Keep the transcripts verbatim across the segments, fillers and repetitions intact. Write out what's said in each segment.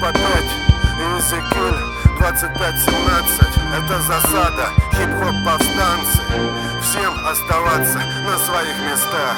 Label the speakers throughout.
Speaker 1: по пять, Иезекииль двадцать пять семнадцать. Это засада, хип-хоп повстанцы. Всем оставаться на своих местах.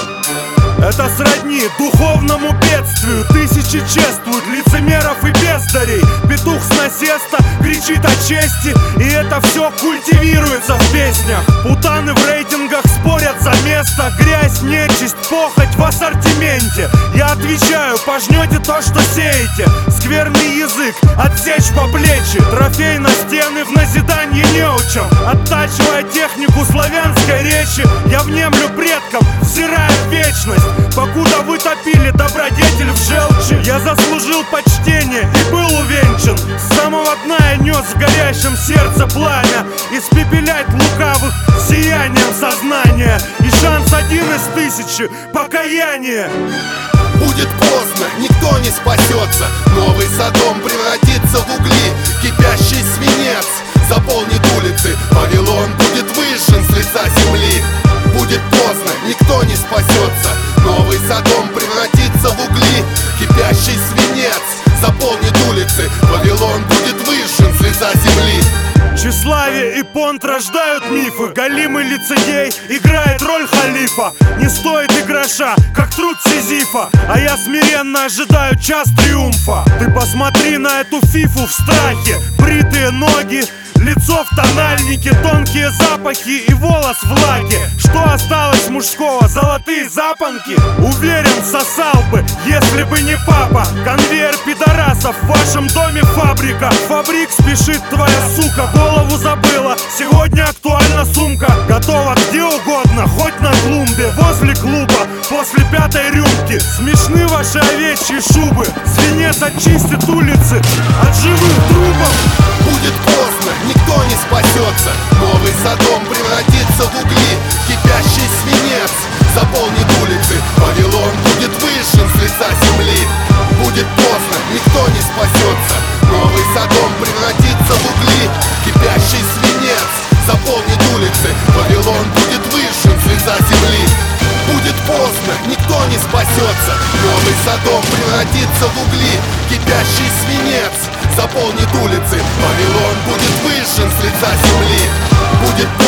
Speaker 2: Это сродни духовному бедствию. Тысячи чествуют лицемеров и бездарей. Петух с насеста кричит о чести, и это все культивируется в песнях. Путаны в рейтингах спорят за место. Грязь, нечисть, похоть в ассортименте. Я отвечаю, пожнете то, что сеете. Скверный язык отсечь по плечи. Трофей на стены в назидание неучам. Оттачивая технику славянской речи, я внемлю предкам, взирая в вечность. Покуда вы топили добродетель в желчи, я заслужил почтение и был увенчан. С самого дна я нес в горящем сердце пламя. Испепелять лукавых сиянием сознания. И шанс один из тысячи — покаяние.
Speaker 3: Будет поздно, никто не спасется. Новый Содом превратится в угли. Кипящий свинец заполнит улицы. Вавилон будет выжжен с лица земли. Будет поздно, никто не спасется. Новый Содом превратится в угли. Кипящий свинец заполнит улицы. Вавилон будет выжжен с лица земли.
Speaker 2: Тщеславие и понт рождают мифы. Галимый лицедей играет роль халифа. Не стоит и гроша, как труд Сизифа. А я смиренно ожидаю час триумфа. Ты посмотри на эту фифу в страхе. Бритые ноги, лицо в тональнике, тонкие запахи и волос влаги. Что осталось мужского? Золотые запонки? Уверен, сосал бы, если бы не папа. Конвейер пидорасов, в вашем доме фабрика. Фабрик спешит твоя сука, голову забыла. Сегодня актуальна сумка. Готова где угодно, хоть на клумбе, возле клуба, после пятой рюмки. Смешны ваши овечьи шубы. Свинец очистит улицы от живых трупов.
Speaker 3: Будет поздно, никто не спасется. Новый Содом превратится в угли. Кипящий свинец заполнит улицы. Вавилон будет выжжен с лица земли. Будет поздно, никто не спасется. Новый Содом превратится в угли. Кипящий свинец заполнит улицы. Вавилон будет выжжен с лица земли. Будет поздно, никто не спасется. Новый Содом превратится в угли. Кипящий свинец заполнит улицы. Вавилон будет выжжен с лица земли. Будет